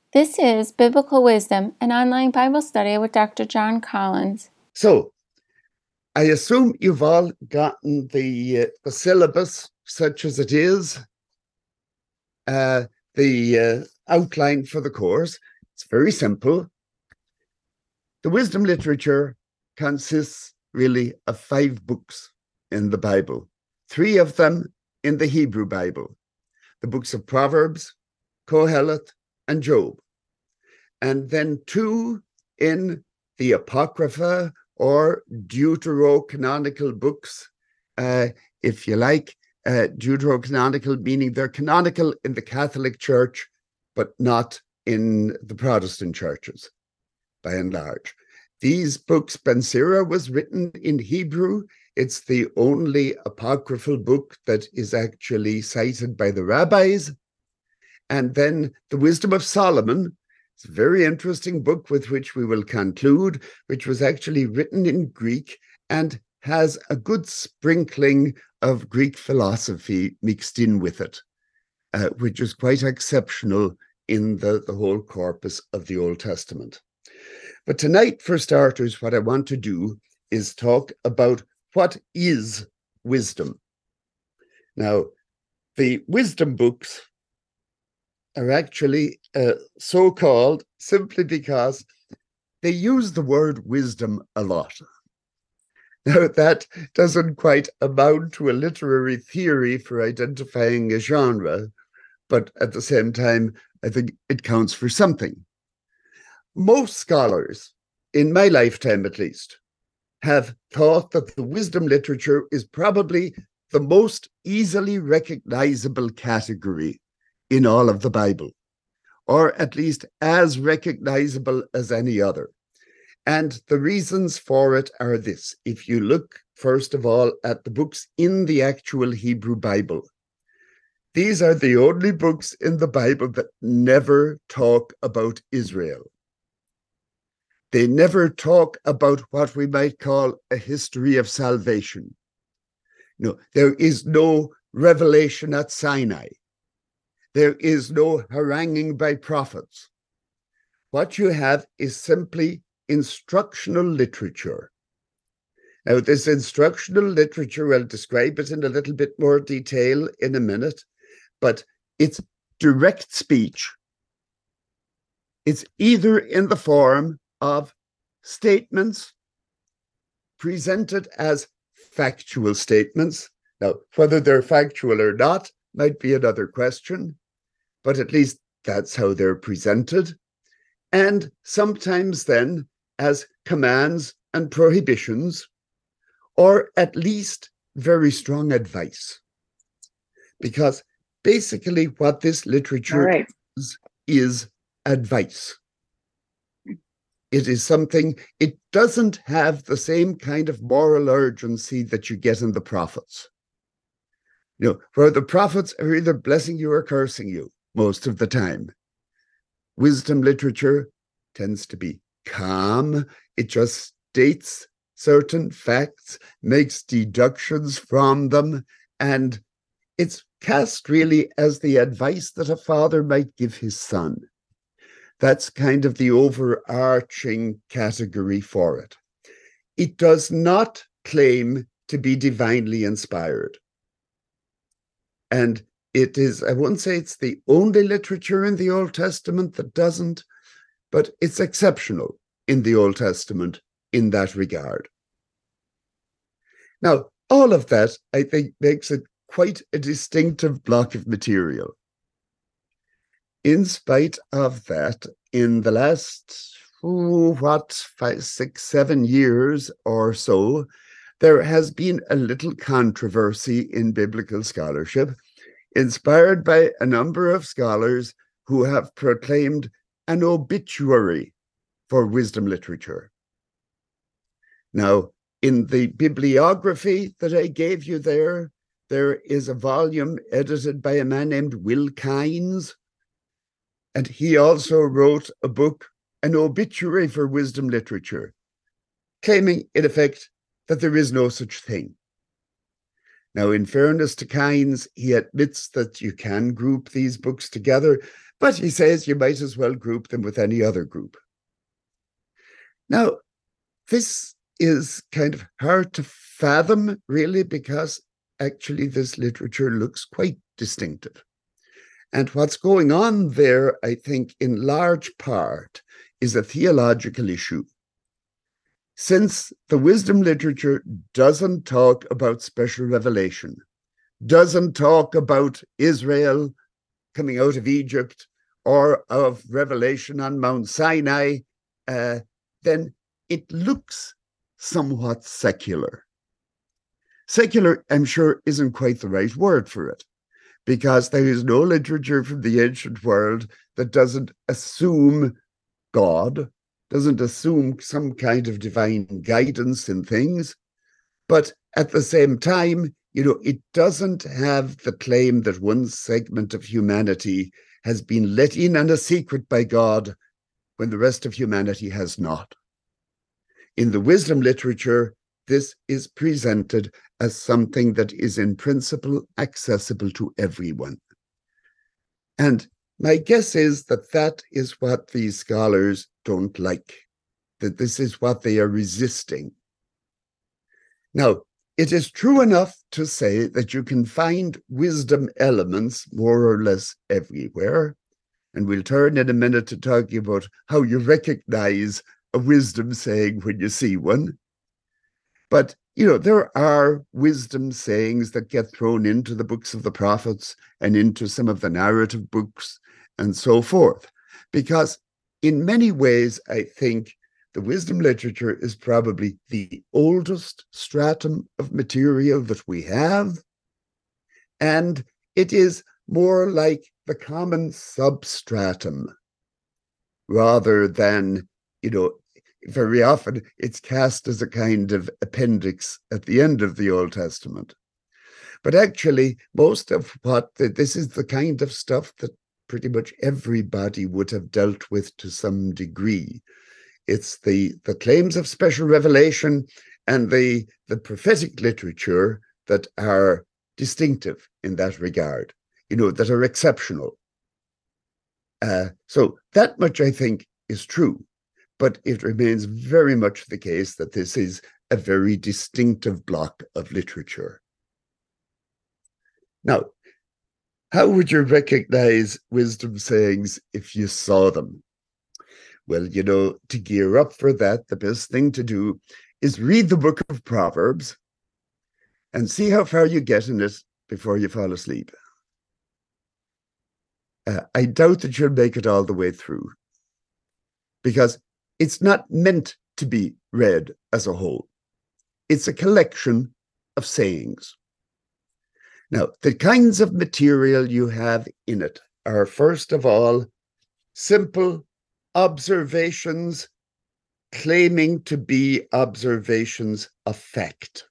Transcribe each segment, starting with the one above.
This is Biblical Wisdom, an online Bible study with Dr. John Collins. So, I assume you've all gotten the syllabus, such as it is, the outline for the course. It's very simple. The wisdom literature consists really of 5 books in the Bible, 3 of them in the Hebrew Bible, the books of Proverbs, Kohelet, and Job, and then 2 in the Apocrypha or deuterocanonical books, if you like. Deuterocanonical meaning they're canonical in the Catholic Church, but not in the Protestant churches, by and large. These books, Ben Sira was written in Hebrew. It's the only apocryphal book that is actually cited by the rabbis. And then the Wisdom of Solomon. It's a very interesting book with which we will conclude, which was actually written in Greek and has a good sprinkling of Greek philosophy mixed in with it, which is quite exceptional in the whole corpus of the Old Testament. But tonight, for starters, what I want to do is talk about what is wisdom. Now, the wisdom books are actually so-called simply because they use the word wisdom a lot. Now, that doesn't quite amount to a literary theory for identifying a genre, but at the same time, I think it counts for something. Most scholars, in my lifetime at least, have thought that the wisdom literature is probably the most easily recognizable category in all of the Bible, or at least as recognizable as any other. And the reasons for it are this. If you look, first of all, at the books in the actual Hebrew Bible, these are the only books in the Bible that never talk about Israel. They never talk about what we might call a history of salvation. No, there is no revelation at Sinai. There is no haranguing by prophets. What you have is simply instructional literature. Now, this instructional literature, I'll describe it in a little bit more detail in a minute, but it's direct speech. It's either in the form of statements presented as factual statements. Now, whether they're factual or not might be another question, but at least that's how they're presented. And sometimes then as commands and prohibitions, or at least very strong advice. Because basically what this literature is advice. It is something, it doesn't have the same kind of moral urgency that you get in the prophets. You know, where the prophets are either blessing you or cursing you most of the time. Wisdom literature tends to be calm. It just states certain facts, makes deductions from them, and it's cast really as the advice that a father might give his son. That's kind of the overarching category for it. It does not claim to be divinely inspired. And it is, I wouldn't say it's the only literature in the Old Testament that doesn't, but it's exceptional in the Old Testament in that regard. Now, all of that, I think, makes it quite a distinctive block of material. In spite of that, in the last, 5, 6, 7 years or so, there has been a little controversy in biblical scholarship, inspired by a number of scholars who have proclaimed an obituary for wisdom literature. Now, in the bibliography that I gave you there is a volume edited by a man named Will Kynes, and he also wrote a book, an obituary for wisdom literature, claiming, in effect, that there is no such thing. Now, in fairness to Kynes, he admits that you can group these books together, But he says you might as well group them with any other group. Now, this is kind of hard to fathom, really, because actually this literature looks quite distinctive. And what's going on there, I think, in large part, is a theological issue. Since the wisdom literature doesn't talk about special revelation, doesn't talk about Israel coming out of Egypt or of revelation on Mount Sinai, then it looks somewhat secular. Secular, I'm sure, isn't quite the right word for it, because there is no literature from the ancient world that doesn't assume God, doesn't assume some kind of divine guidance in things, but at the same time, it doesn't have the claim that one segment of humanity has been let in on a secret by God when the rest of humanity has not. In the wisdom literature, this is presented as something that is in principle accessible to everyone. And my guess is that that is what these scholars don't like, that this is what they are resisting. Now, it is true enough to say that you can find wisdom elements more or less everywhere. And we'll turn in a minute to talking about how you recognize a wisdom saying when you see one. But, there are wisdom sayings that get thrown into the books of the prophets and into some of the narrative books and so forth. Because in many ways, I think the wisdom literature is probably the oldest stratum of material that we have. And it is more like the common substratum rather than, very often it's cast as a kind of appendix at the end of the Old Testament. But actually, most of this is the kind of stuff that pretty much everybody would have dealt with to some degree. It's the claims of special revelation and the prophetic literature that are distinctive in that regard, that are exceptional. So that much, I think, is true. But it remains very much the case that this is a very distinctive block of literature. Now, how would you recognize wisdom sayings if you saw them? Well, to gear up for that, the best thing to do is read the book of Proverbs and see how far you get in it before you fall asleep. I doubt that you'll make it all the way through, because it's not meant to be read as a whole. It's a collection of sayings. Now, the kinds of material you have in it are, first of all, simple observations claiming to be observations of fact.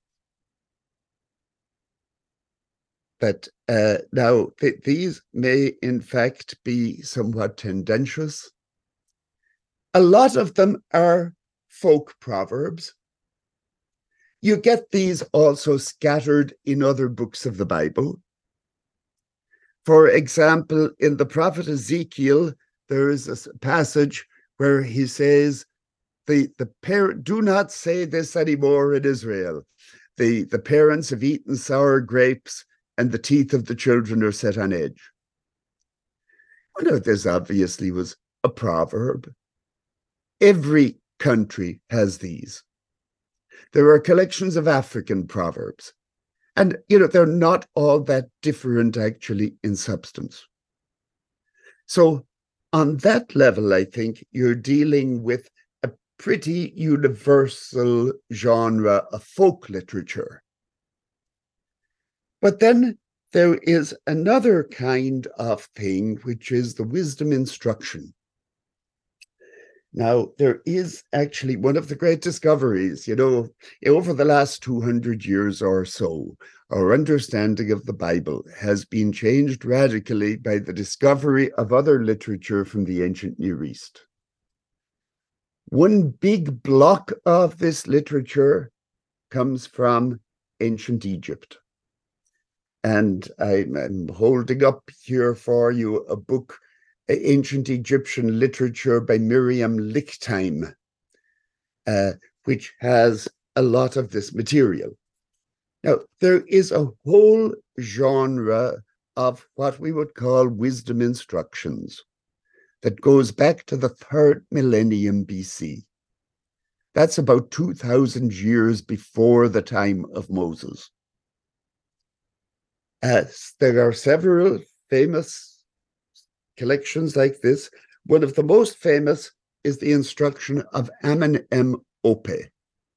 That now, these may in fact be somewhat tendentious. A lot of them are folk proverbs. You get these also scattered in other books of the Bible. For example, in the prophet Ezekiel, there is a passage where he says, the parent, do not say this anymore in Israel. The parents have eaten sour grapes and the teeth of the children are set on edge. Well, now, this obviously was a proverb. Every country has these. There are collections of African proverbs. And, they're not all that different actually in substance. So on that level, I think you're dealing with a pretty universal genre of folk literature. But then there is another kind of thing, which is the wisdom instruction. Now, there is actually one of the great discoveries, over the last 200 years or so, our understanding of the Bible has been changed radically by the discovery of other literature from the ancient Near East. One big block of this literature comes from ancient Egypt. And I'm holding up here for you a book ancient Egyptian literature by Miriam Lichtheim, which has a lot of this material. Now, there is a whole genre of what we would call wisdom instructions that goes back to the 3rd millennium BC. That's about 2,000 years before the time of Moses. There are several famous collections like this. One of the most famous is the instruction of Amen-Em-Opeh.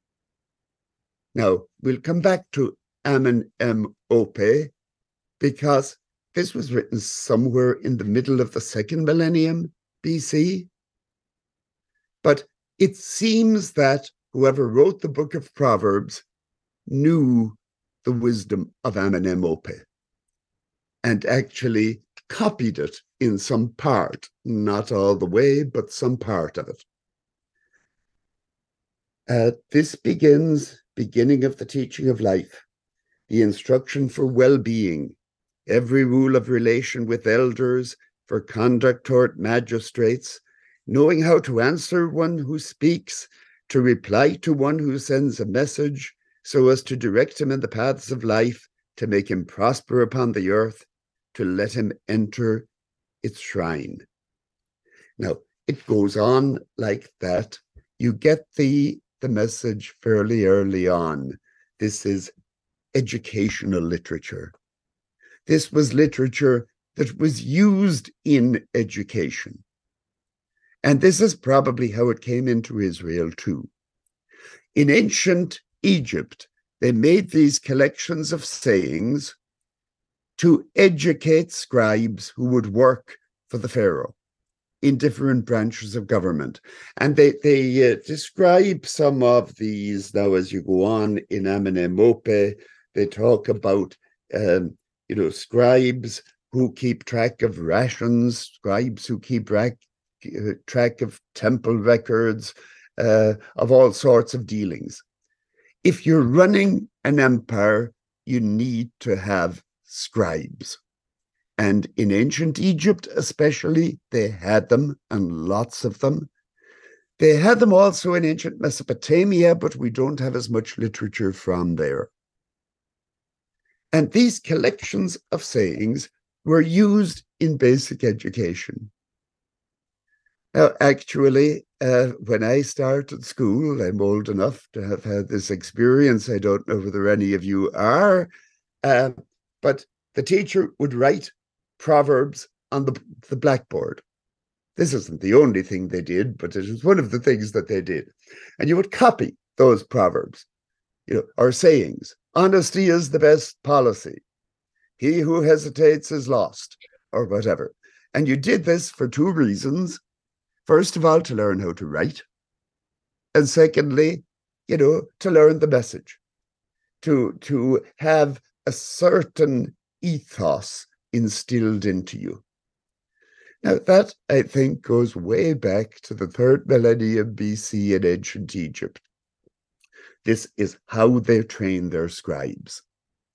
Now, we'll come back to Amen-Em-Opeh because this was written somewhere in the middle of the 2nd millennium BC. But it seems that whoever wrote the book of Proverbs knew the wisdom of Amen-Em-Opeh and actually copied it in some part, not all the way, but some part of it. This beginning of the teaching of life, the instruction for well-being, every rule of relation with elders, for conduct toward magistrates, knowing how to answer one who speaks, to reply to one who sends a message, so as to direct him in the paths of life, to make him prosper upon the earth, to let him enter its shrine. Now, it goes on like that. You get the message fairly early on. This is educational literature. This was literature that was used in education. And this is probably how it came into Israel too. In ancient Egypt, they made these collections of sayings to educate scribes who would work for the Pharaoh in different branches of government. And they describe some of these now as you go on in Amen-Em-Opeh. They talk about scribes who keep track of rations, scribes who keep track of temple records, of all sorts of dealings. If you're running an empire, you need to have scribes. And in ancient Egypt especially, they had them, and lots of them. They had them also in ancient Mesopotamia, but we don't have as much literature from there. And these collections of sayings were used in basic education. Now, actually, when I started school, I'm old enough to have had this experience. I don't know whether any of you are, but the teacher would write Proverbs on the blackboard. This isn't the only thing they did, but it was one of the things that they did. And you would copy those Proverbs, or sayings. Honesty is the best policy. He who hesitates is lost, or whatever. And you did this for 2 reasons. First of all, to learn how to write. And secondly, to learn the message, to have a certain ethos instilled into you. Now, that, I think, goes way back to the 3rd millennium BC in ancient Egypt. This is how they train their scribes.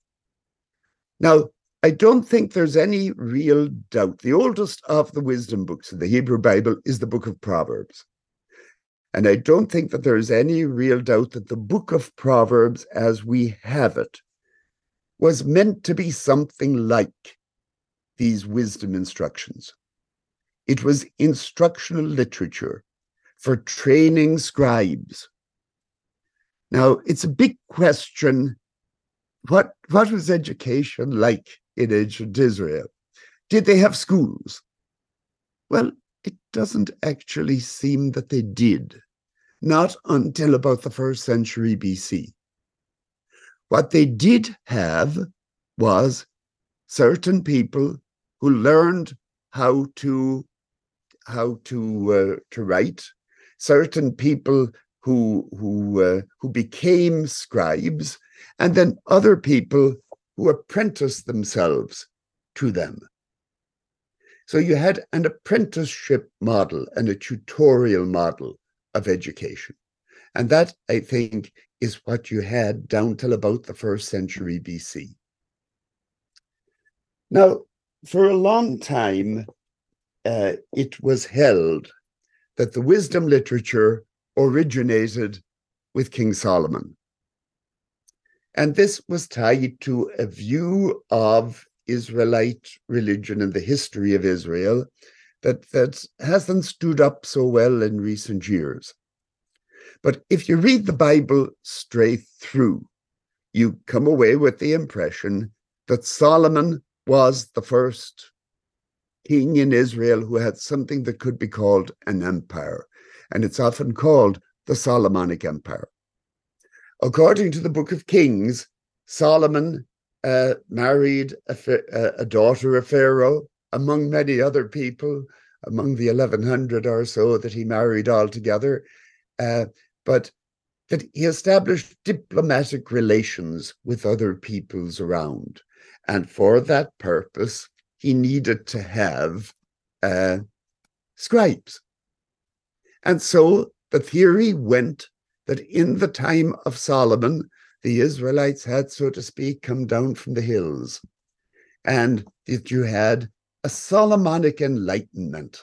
Now, I don't think there's any real doubt. The oldest of the wisdom books in the Hebrew Bible is the book of Proverbs. And I don't think that there's any real doubt that the book of Proverbs, as we have it, was meant to be something like these wisdom instructions. It was instructional literature for training scribes. Now, it's a big question. What was education like in ancient Israel? Did they have schools? Well, it doesn't actually seem that they did, not until about the 1st century BC. What they did have was certain people who learned how to write, certain people who became scribes, and then other people who apprenticed themselves to them. So you had an apprenticeship model and a tutorial model of education. And that, I think, is what you had down till about the 1st century BC. Now, for a long time, it was held that the wisdom literature originated with King Solomon. And this was tied to a view of Israelite religion and the history of Israel that hasn't stood up so well in recent years. But if you read the Bible straight through, you come away with the impression that Solomon was the first king in Israel who had something that could be called an empire. And it's often called the Solomonic Empire. According to the Book of Kings, Solomon married a daughter of Pharaoh, among many other people, among the 1,100 or so that he married altogether. But that he established diplomatic relations with other peoples around. And for that purpose, he needed to have scribes. And so the theory went that in the time of Solomon, the Israelites had, so to speak, come down from the hills, and that you had a Solomonic enlightenment.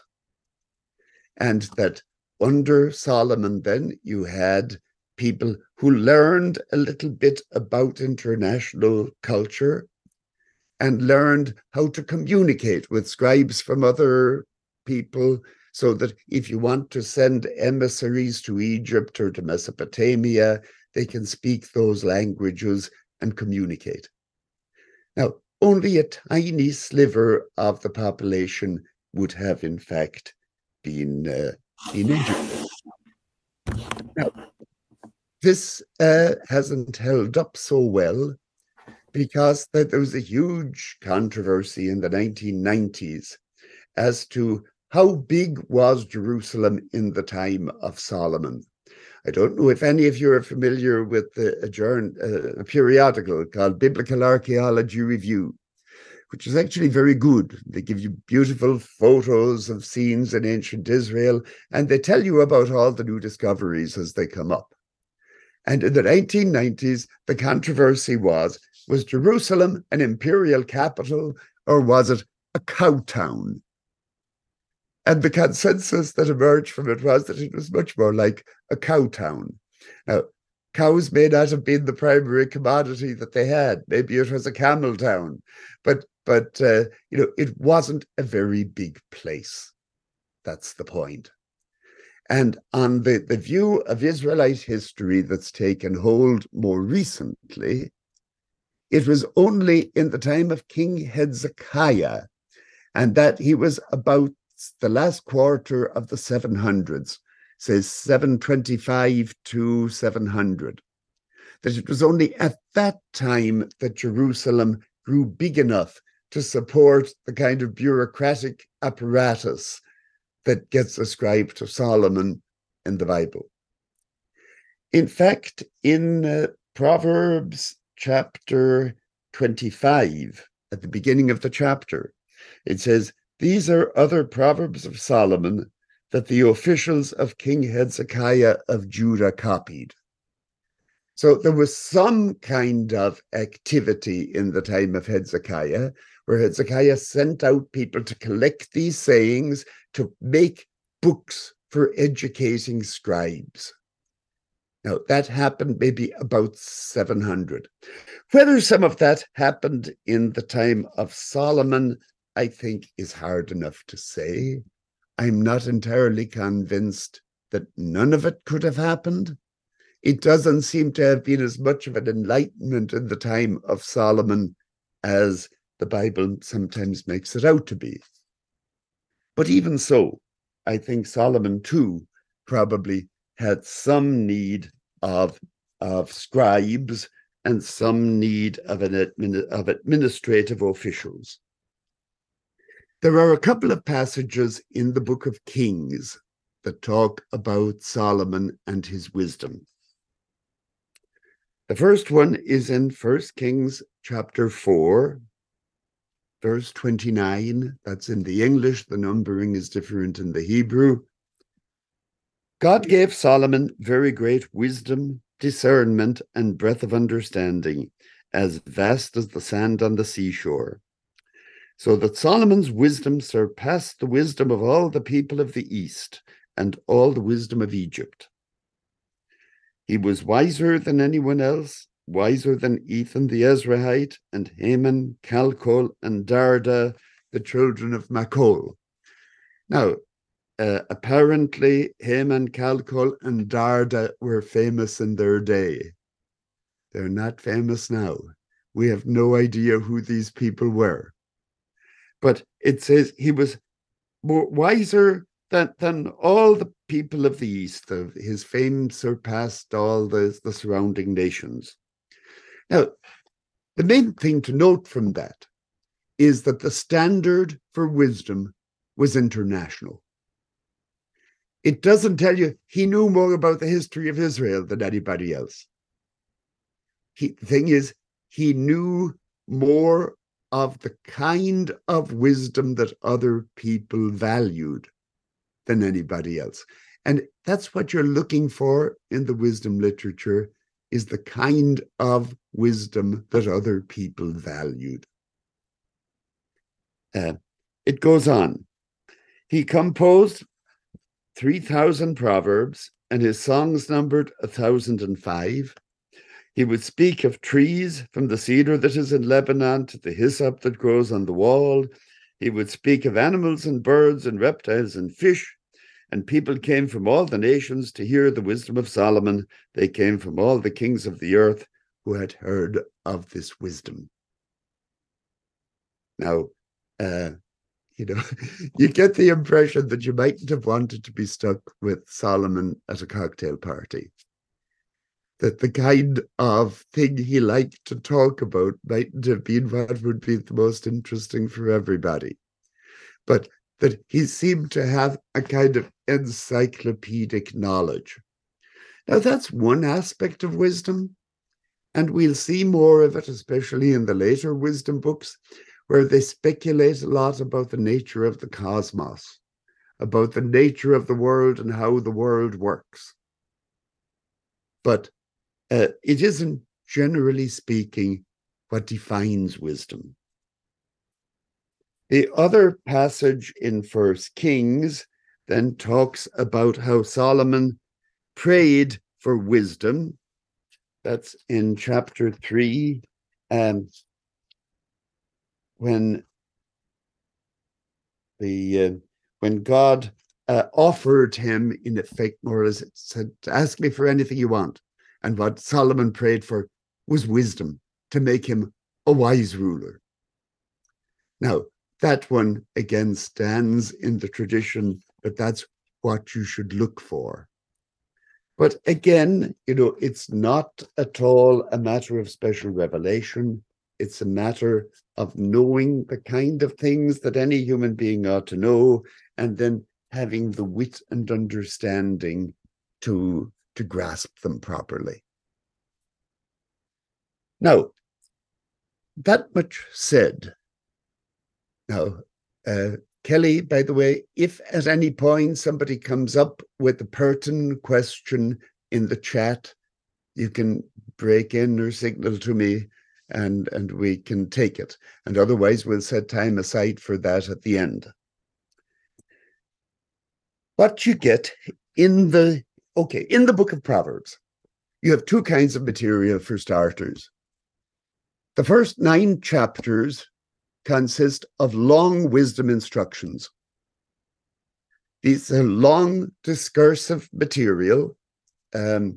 And that under Solomon, then, you had people who learned a little bit about international culture and learned how to communicate with scribes from other people, so that if you want to send emissaries to Egypt or to Mesopotamia, they can speak those languages and communicate. Now, only a tiny sliver of the population would have, in fact, been educated. Now, this hasn't held up so well because there was a huge controversy in the 1990s as to how big was Jerusalem in the time of Solomon. I don't know if any of you are familiar with a periodical called Biblical Archaeology Review, which is actually very good. They give you beautiful photos of scenes in ancient Israel, and they tell you about all the new discoveries as they come up. And in the 1990s, the controversy was Jerusalem an imperial capital, or was it a cow town? And the consensus that emerged from it was that it was much more like a cow town. Now, cows may not have been the primary commodity that they had. Maybe it was a camel town, but it wasn't a very big place. That's the point. And on the view of Israelite history that's taken hold more recently, it was only in the time of King Hezekiah, and that he was about the last quarter of the 700s, says 725 to 700, that it was only at that time that Jerusalem grew big enough to support the kind of bureaucratic apparatus that gets ascribed to Solomon in the Bible. In fact, in Proverbs chapter 25, at the beginning of the chapter, it says, "These are other Proverbs of Solomon that the officials of King Hezekiah of Judah copied." So there was some kind of activity in the time of Hezekiah, where Hezekiah sent out people to collect these sayings to make books for educating scribes. Now, that happened maybe about 700. Whether some of that happened in the time of Solomon, I think, is hard enough to say. I'm not entirely convinced that none of it could have happened. It doesn't seem to have been as much of an enlightenment in the time of Solomon as the Bible sometimes makes it out to be. But even so, I think Solomon too probably had some need of scribes and some need of administrative officials. There are a couple of passages in the Book of Kings that talk about Solomon and his wisdom. The first one is in 1 Kings chapter 4, verse 29. That's in the English. The numbering is different in the Hebrew. God gave Solomon very great wisdom, discernment, and breadth of understanding, as vast as the sand on the seashore. So that Solomon's wisdom surpassed the wisdom of all the people of the East and all the wisdom of Egypt. He was wiser than anyone else, wiser than Ethan the Ezrahite and Heman, Calcol, and Darda, the children of Machol. Now, apparently, Heman, Calcol, and Darda were famous in their day. They're not famous now. We have no idea who these people were. But it says he was more wiser than all the people of the East. His fame surpassed all the surrounding nations. Now, the main thing to note from that is that the standard for wisdom was international. It doesn't tell you he knew more about the history of Israel than anybody else. The thing is, he knew more of the kind of wisdom that other people valued than anybody else. And that's what you're looking for in the wisdom literature, is the kind of wisdom that other people valued. It goes on. He composed 3,000 proverbs, and his songs numbered 1,005. He would speak of trees, from the cedar that is in Lebanon to the hyssop that grows on the wall. He would speak of animals and birds and reptiles and fish. And people came from all the nations to hear the wisdom of Solomon. They came from all the kings of the earth who had heard of this wisdom. Now, you get the impression that you mightn't have wanted to be stuck with Solomon at a cocktail party. That the kind of thing he liked to talk about mightn't have been what would be the most interesting for everybody. But that he seemed to have a kind of encyclopedic knowledge. Now, that's one aspect of wisdom, and we'll see more of it, especially in the later wisdom books, where they speculate a lot about the nature of the cosmos, about the nature of the world and how the world works. But it isn't, generally speaking, what defines wisdom. The other passage in 1 Kings then talks about how Solomon prayed for wisdom. That's in chapter 3, when God offered him, in effect, more as it said, ask me for anything you want. And what Solomon prayed for was wisdom, to make him a wise ruler. Now, that one, again, stands in the tradition that that's what you should look for. But again, it's not at all a matter of special revelation. It's a matter of knowing the kind of things that any human being ought to know, and then having the wit and understanding to grasp them properly. Now, that much said. Now, Kelly, by the way, if at any point somebody comes up with a pertinent question in the chat, you can break in or signal to me, and we can take it. And otherwise, we'll set time aside for that at the end. What you get in the book of Proverbs, you have two kinds of material for starters. The first 9 chapters consist of long wisdom instructions. These are long discursive material, where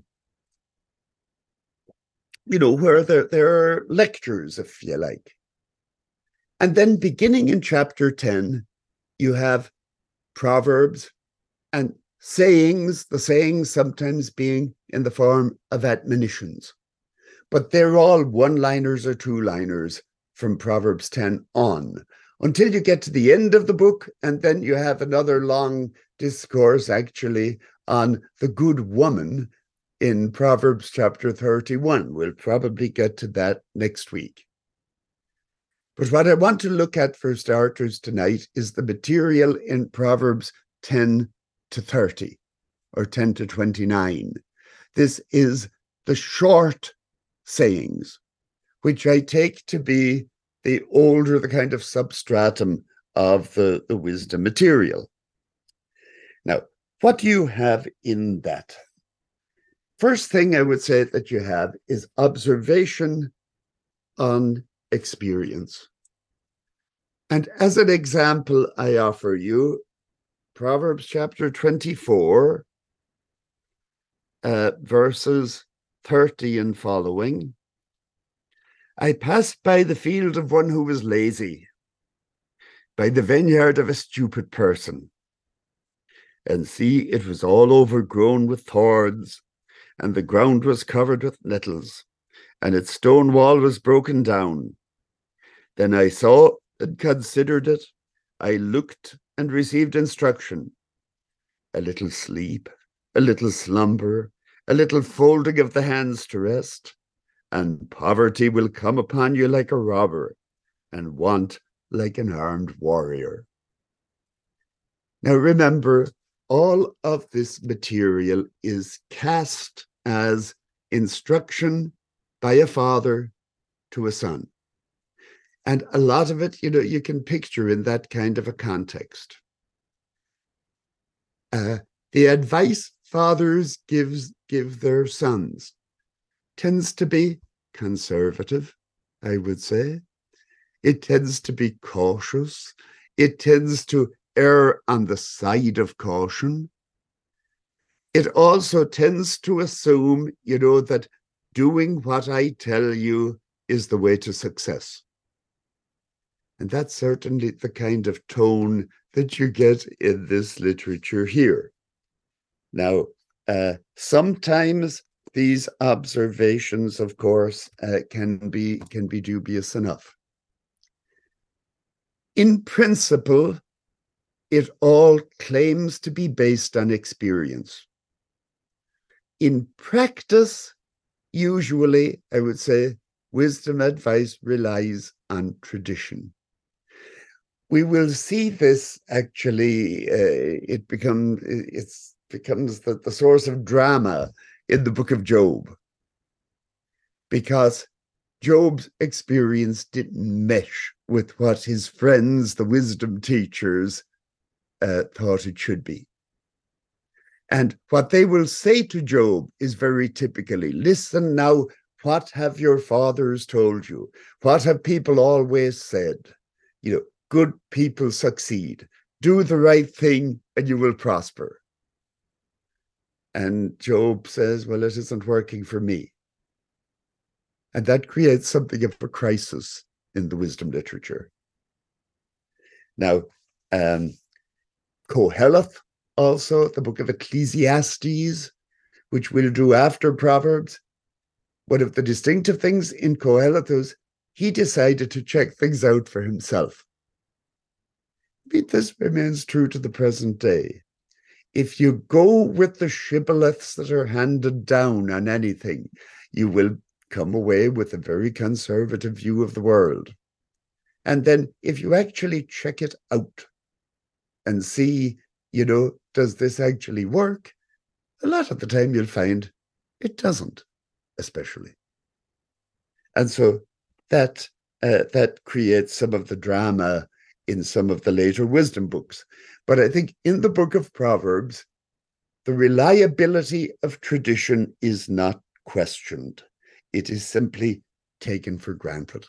there are lectures, if you like. And then beginning in chapter 10, you have proverbs and sayings, the sayings sometimes being in the form of admonitions. But they're all one-liners or two-liners from Proverbs 10 on, until you get to the end of the book, and then you have another long discourse, actually, on the good woman in Proverbs chapter 31. We'll probably get to that next week. But what I want to look at for starters tonight is the material in Proverbs 10 to 30, or 10 to 29. This is the short sayings, which I take to be the older the kind of substratum of the wisdom material. Now, what do you have in that? First thing I would say that you have is observation on experience. And as an example, I offer you Proverbs chapter 24, verses 30 and following. I passed by the field of one who was lazy, by the vineyard of a stupid person. And see, it was all overgrown with thorns, and the ground was covered with nettles, and its stone wall was broken down. Then I saw and considered it. I looked and received instruction. A little sleep, a little slumber, a little folding of the hands to rest, and poverty will come upon you like a robber, and want like an armed warrior. Now remember, all of this material is cast as instruction by a father to a son. And a lot of it, you can picture in that kind of a context. The advice fathers give their sons tends to be conservative, I would say. It tends to be cautious. It tends to err on the side of caution. It also tends to assume, that doing what I tell you is the way to success. And that's certainly the kind of tone that you get in this literature here. Now, sometimes these observations, of course, can be dubious enough. In principle, it all claims to be based on experience. In practice, usually, I would say, wisdom advice relies on tradition. We will see this actually, it becomes the source of drama in the book of Job, because Job's experience didn't mesh with what his friends, the wisdom teachers, thought it should be. And what they will say to Job is very typically, listen now, what have your fathers told you? What have people always said? Good people succeed. Do the right thing and you will prosper. And Job says, well, it isn't working for me. And that creates something of a crisis in the wisdom literature. Now, Koheleth, also the book of Ecclesiastes, which we'll do after Proverbs. One of the distinctive things in Koheleth is he decided to check things out for himself. This remains true to the present day. If you go with the shibboleths that are handed down on anything, you will come away with a very conservative view of the world. And then if you actually check it out and see, does this actually work? A lot of the time you'll find it doesn't, especially. And so that creates some of the drama in some of the later wisdom books. But I think in the book of Proverbs, the reliability of tradition is not questioned. It is simply taken for granted.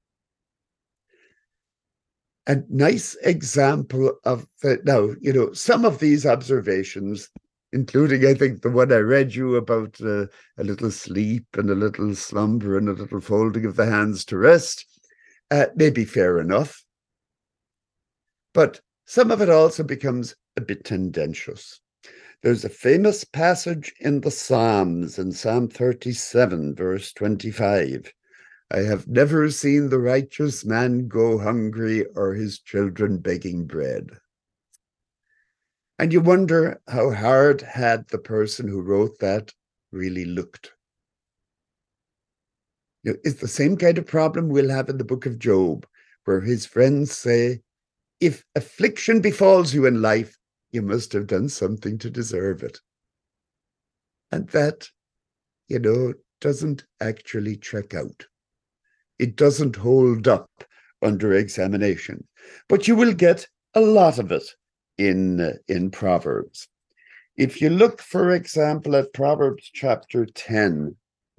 A nice example of that. Now, some of these observations, including, I think, the one I read you about a little sleep and a little slumber and a little folding of the hands to rest, may be fair enough. But some of it also becomes a bit tendentious. There's a famous passage in the Psalms, in Psalm 37, verse 25. I have never seen the righteous man go hungry or his children begging bread. And you wonder how hard had the person who wrote that really looked. It's the same kind of problem we'll have in the book of Job, where his friends say, if affliction befalls you in life, you must have done something to deserve it. And that, doesn't actually check out. It doesn't hold up under examination. But you will get a lot of it in Proverbs. If you look, for example, at Proverbs chapter 10,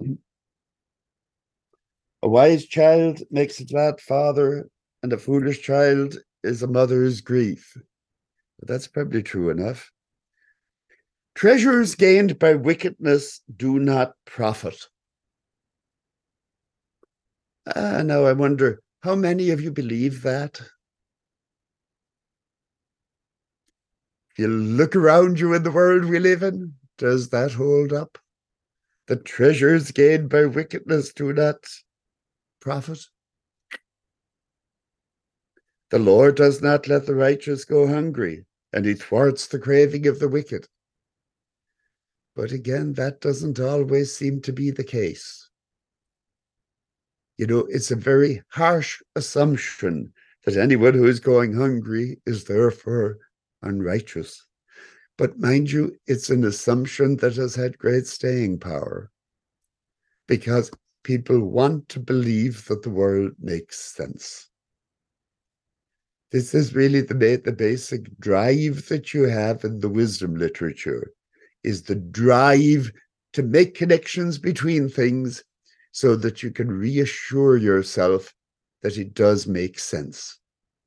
a wise child makes a glad father, and a foolish child is a mother's grief. That's probably true enough. Treasures gained by wickedness do not profit. Now I wonder, how many of you believe that? If you look around you in the world we live in, does that hold up? The treasures gained by wickedness do not profit. The Lord does not let the righteous go hungry, and he thwarts the craving of the wicked. But again, that doesn't always seem to be the case. You know, it's a very harsh assumption that anyone who is going hungry is therefore unrighteous. But mind you, it's an assumption that has had great staying power because people want to believe that the world makes sense. This is really the basic drive that you have in the wisdom literature, is the drive to make connections between things so that you can reassure yourself that it does make sense.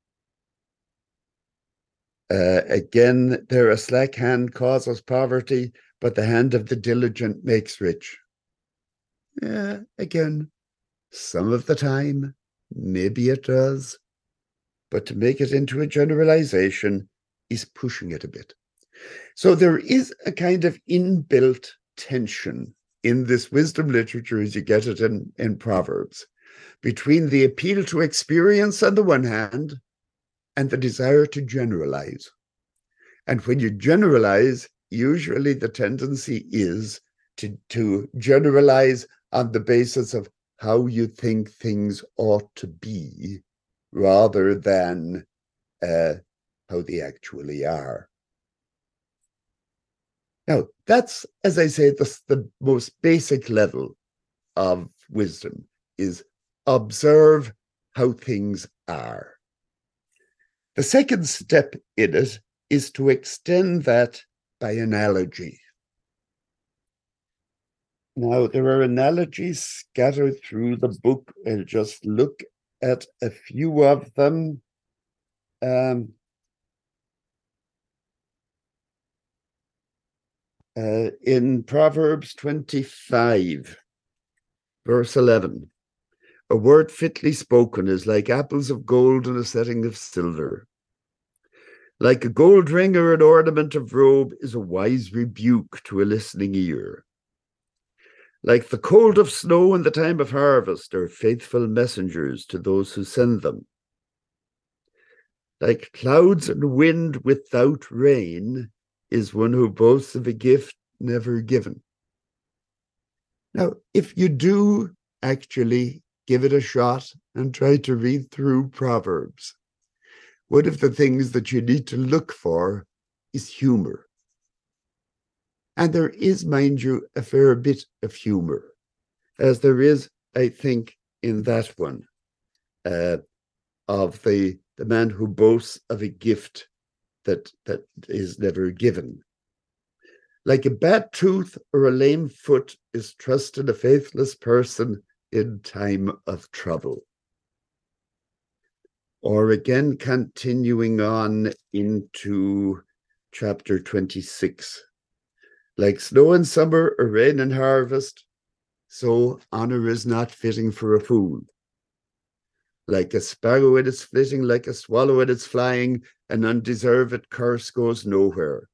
Again, there a slack hand causes poverty, but the hand of the diligent makes rich. Yeah, again, some of the time, maybe it does, but to make it into a generalization is pushing it a bit. So there is a kind of inbuilt tension in this wisdom literature, as you get it in Proverbs, between the appeal to experience on the one hand and the desire to generalize. And when you generalize, usually the tendency is to generalize on the basis of how you think things ought to be, rather than how they actually are. Now, that's, as I say, the most basic level of wisdom, is observe how things are. The second step in it is to extend that by analogy. Now, there are analogies scattered through the book. I'll just look at a few of them. In Proverbs 25, verse 11, a word fitly spoken is like apples of gold in a setting of silver. Like a gold ring or an ornament of robe is a wise rebuke to a listening ear. Like the cold of snow in the time of harvest are faithful messengers to those who send them. Like clouds and wind without rain is one who boasts of a gift never given. Now, if you do actually give it a shot and try to read through Proverbs, one of the things that you need to look for is humor. And there is, mind you, a fair bit of humor, as there is, I think, in that one, of the man who boasts of a gift that is never given. Like a bad tooth or a lame foot is trust in a faithless person in time of trouble. Or again, continuing on into chapter 26. Like snow in summer or rain in harvest, so honor is not fitting for a fool. Like a sparrow in its flitting, like a swallow in its flying, an undeserved curse goes nowhere.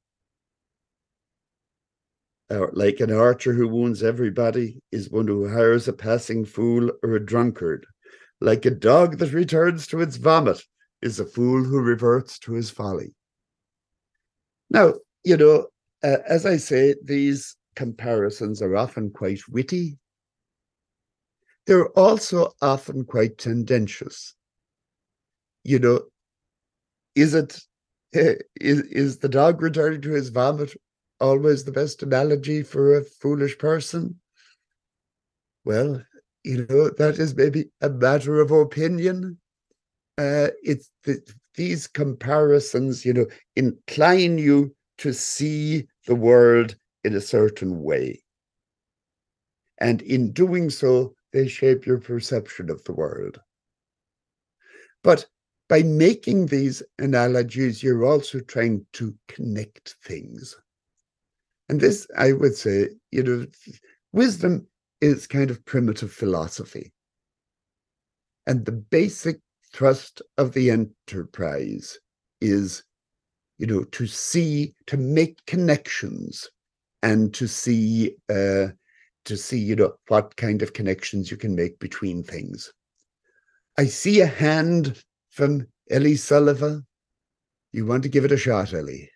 Like an archer who wounds everybody is one who hires a passing fool or a drunkard. Like a dog that returns to its vomit is a fool who reverts to his folly. Now, you know, as I say, these comparisons are often quite witty. They're also often quite tendentious. You know, is the dog returning to his vomit always the best analogy for a foolish person? Well, you know, that is maybe a matter of opinion. these comparisons, incline you to see the world in a certain way. And in doing so, they shape your perception of the world. But by making these analogies, you're also trying to connect things. And this, I would say, wisdom is kind of primitive philosophy. And the basic thrust of the enterprise is, to make connections and to see, what kind of connections you can make between things. I see a hand from Ellie Sullivan. You want to give it a shot, Ellie?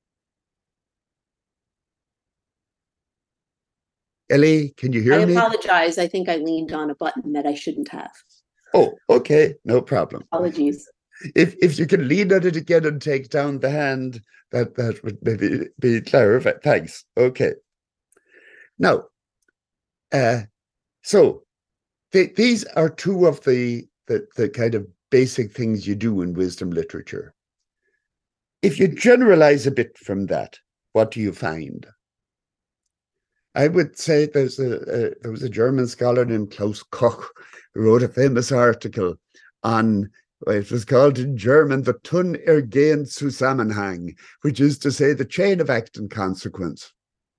Ellie, can you hear me? I apologize. I think I leaned on a button that I shouldn't have. Oh, okay, no problem. Apologies. If you can lean on it again and take down the hand, that would maybe be clarified. Thanks. Okay. Now, so these are two of the kind of basic things you do in wisdom literature. If you generalize a bit from that, what do you find? I would say there was a German scholar named Klaus Koch who wrote a famous article on, it was called in German, the Tun-Ergehen Zusammenhang, which is to say the chain of act and consequence.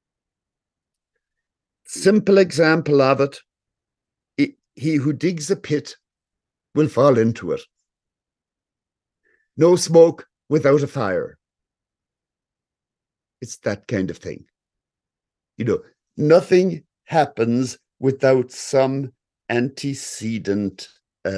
Simple example of it, he who digs a pit will fall into it. No smoke without a fire. It's that kind of thing. Nothing happens without some antecedent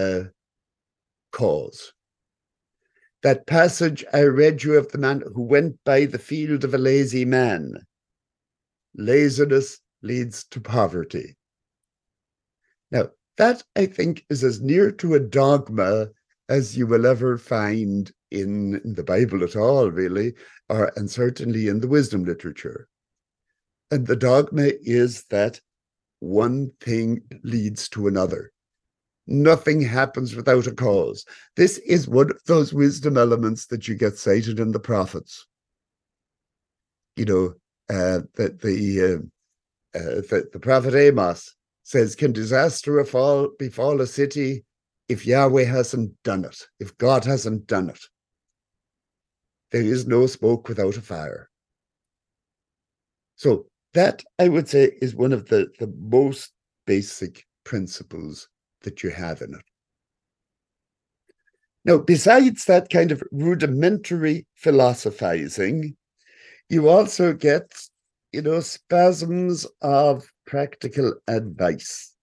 cause. That passage I read you of the man who went by the field of a lazy man. Laziness leads to poverty. Now, that, I think, is as near to a dogma as you will ever find in the Bible at all, really, and certainly in the wisdom literature. And the dogma is that one thing leads to another. Nothing happens without a cause. This is one of those wisdom elements that you get cited in the prophets. The prophet Amos says, can disaster befall a city if Yahweh hasn't done it, if God hasn't done it? There is no smoke without a fire. So that, I would say, is one of the most basic principles that you have in it. Now, besides that kind of rudimentary philosophizing, you also get, spasms of practical advice.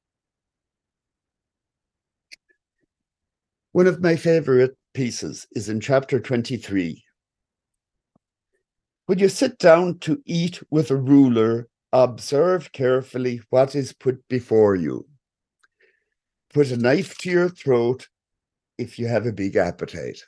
One of my favorite pieces is in chapter 23. When you sit down to eat with a ruler, observe carefully what is put before you. Put a knife to your throat if you have a big appetite.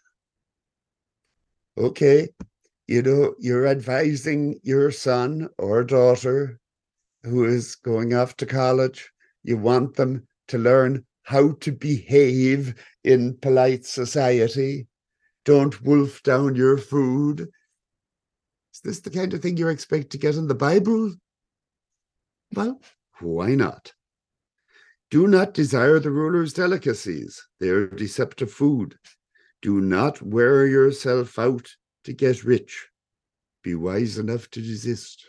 Okay, you're advising your son or daughter who is going off to college. You want them to learn how to behave in polite society. Don't wolf down your food. Is this the kind of thing you expect to get in the Bible? Well, why not? Do not desire the ruler's delicacies. They are deceptive food. Do not wear yourself out to get rich. Be wise enough to desist.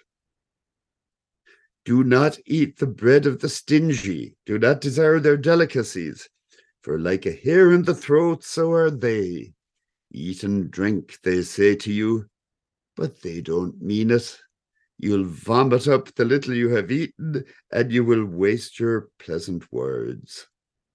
Do not eat the bread of the stingy. Do not desire their delicacies. For like a hair in the throat, so are they. Eat and drink, they say to you, but they don't mean it. You'll vomit up the little you have eaten, and you will waste your pleasant words.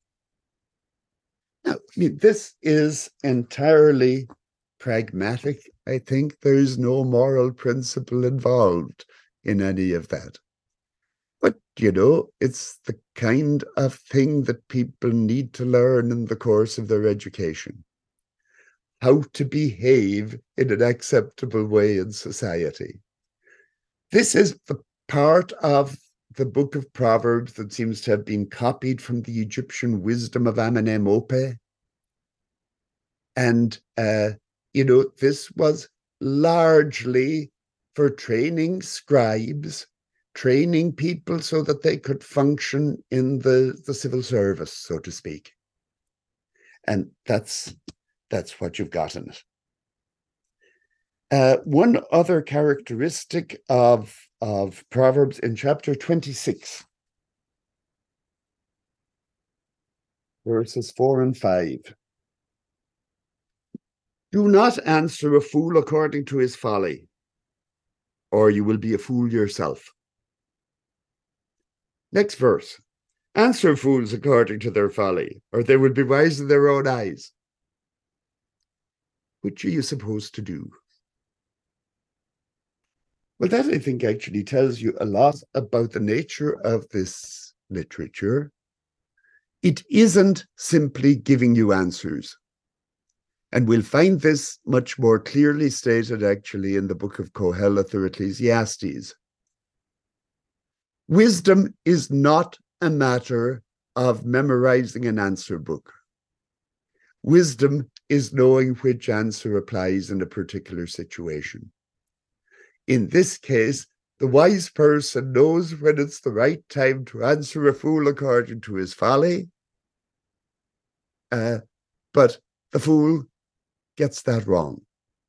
Now, this is entirely pragmatic. I think there's no moral principle involved in any of that. But, it's the kind of thing that people need to learn in the course of their education. How to behave in an acceptable way in society. This is the part of the book of Proverbs that seems to have been copied from the Egyptian wisdom of Amenemopé. And, this was largely for training scribes, training people so that they could function in the civil service, so to speak. And that's what you've got in it. One other characteristic of Proverbs in chapter 26, verses 4 and 5. Do not answer a fool according to his folly, or you will be a fool yourself. Next verse. Answer fools according to their folly, or they will be wise in their own eyes. Which are you supposed to do? Well, that I think actually tells you a lot about the nature of this literature. It isn't simply giving you answers. And we'll find this much more clearly stated actually in the book of Koheleth or Ecclesiastes. Wisdom is not a matter of memorizing an answer book. Wisdom is knowing which answer applies in a particular situation. In this case, the wise person knows when it's the right time to answer a fool according to his folly, but the fool gets that wrong.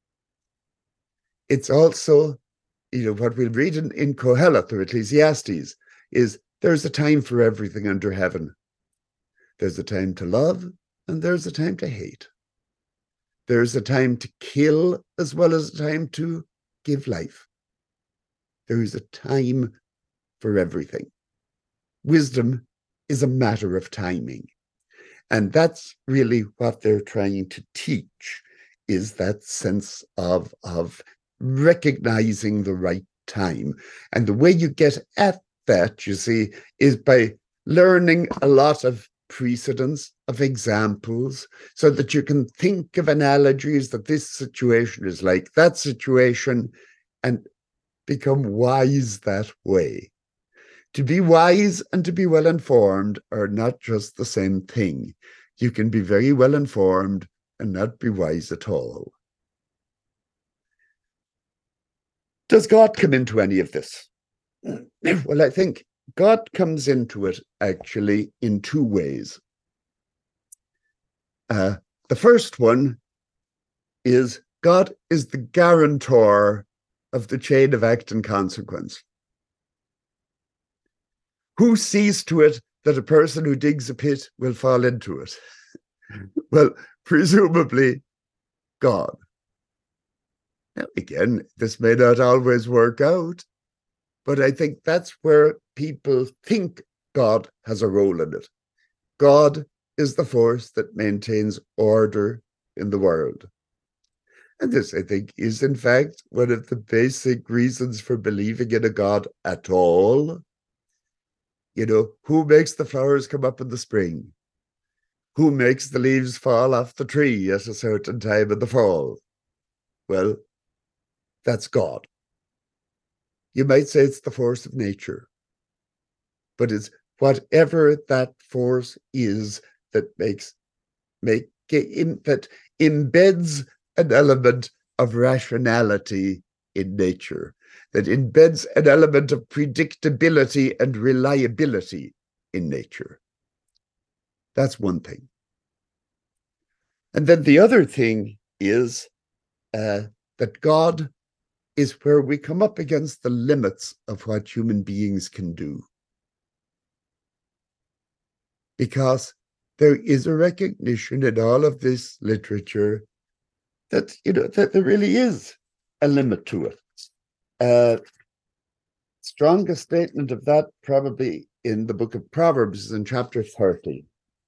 It's also, what we'll read in Koheleth or Ecclesiastes is there's a time for everything under heaven. There's a time to love and there's a time to hate. There's a time to kill as well as a time to give life. There is a time for everything. Wisdom is a matter of timing. And that's really what they're trying to teach, is that sense of recognizing the right time. And the way you get at that, you see, is by learning a lot of precedents, of examples, so that you can think of analogies that this situation is like that situation and become wise that way. To be wise and to be well informed are not just the same thing. You can be very well informed and not be wise at all. Does God come into any of this? Well, I think God comes into it actually in two ways. The first one is God is the guarantor of the chain of act and consequence. Who sees to it that a person who digs a pit will fall into it? Well, presumably God. Now, again, this may not always work out, but I think that's where people think God has a role in it. God is the force that maintains order in the world. And this, I think, is in fact one of the basic reasons for believing in a God at all. Who makes the flowers come up in the spring? Who makes the leaves fall off the tree at a certain time in the fall? Well, that's God. You might say it's the force of nature, but it's whatever that force is that that embeds an element of rationality in nature, that embeds an element of predictability and reliability in nature. That's one thing. And then the other thing is that God is where we come up against the limits of what human beings can do. Because there is a recognition in all of this literature that, that there really is a limit to it. Strongest statement of that probably in the book of Proverbs is in chapter 30.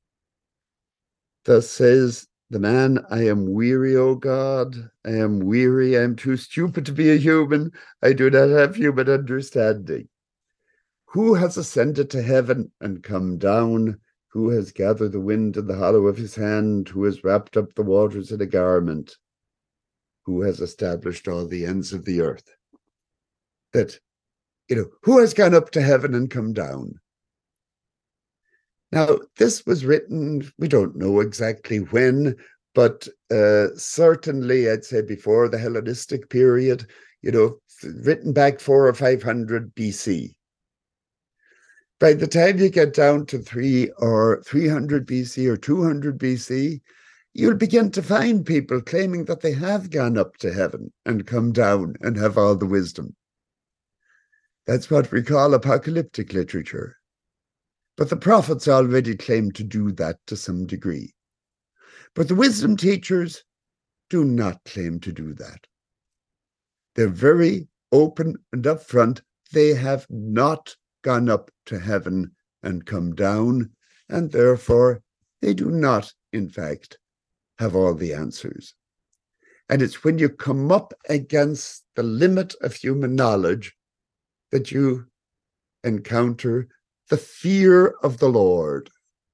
Thus says the man, I am weary, O God, I am weary, I am too stupid to be a human, I do not have human understanding. Who has ascended to heaven and come down? Who has gathered the wind in the hollow of his hand? Who has wrapped up the waters in a garment? Who has established all the ends of the earth? That, who has gone up to heaven and come down? Now, this was written, we don't know exactly when, But certainly, I'd say before the Hellenistic period, written back 400 or 500 BC. By the time you get down to 300 BC or 200 BC, you'll begin to find people claiming that they have gone up to heaven and come down and have all the wisdom. That's what we call apocalyptic literature. But the prophets already claimed to do that to some degree. But the wisdom teachers do not claim to do that. They're very open and upfront. They have not gone up to heaven and come down, and therefore they do not, in fact, have all the answers. And it's when you come up against the limit of human knowledge that you encounter the fear of the Lord.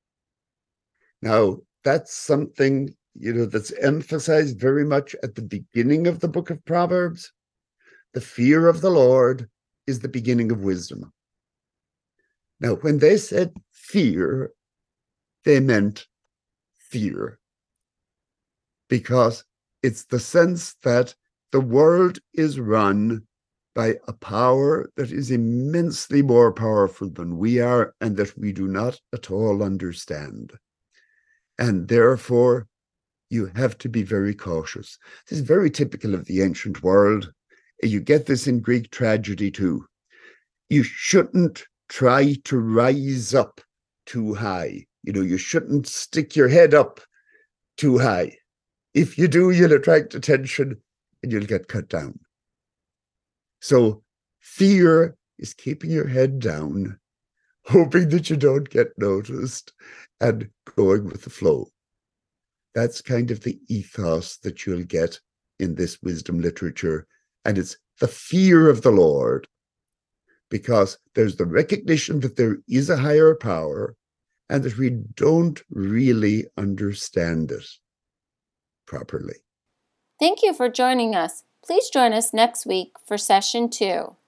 Now, that's something, that's emphasized very much at the beginning of the book of Proverbs. The fear of the Lord is the beginning of wisdom. Now, when they said fear, they meant fear, because it's the sense that the world is run by a power that is immensely more powerful than we are and that we do not at all understand. And therefore, you have to be very cautious. This is very typical of the ancient world. You get this in Greek tragedy too. You shouldn't try to rise up too high. You shouldn't stick your head up too high. If you do, you'll attract attention and you'll get cut down. So fear is keeping your head down, hoping that you don't get noticed, and going with the flow. That's kind of the ethos that you'll get in this wisdom literature. And it's the fear of the Lord, because there's the recognition that there is a higher power and that we don't really understand it properly. Thank you for joining us. Please join us next week for session 2.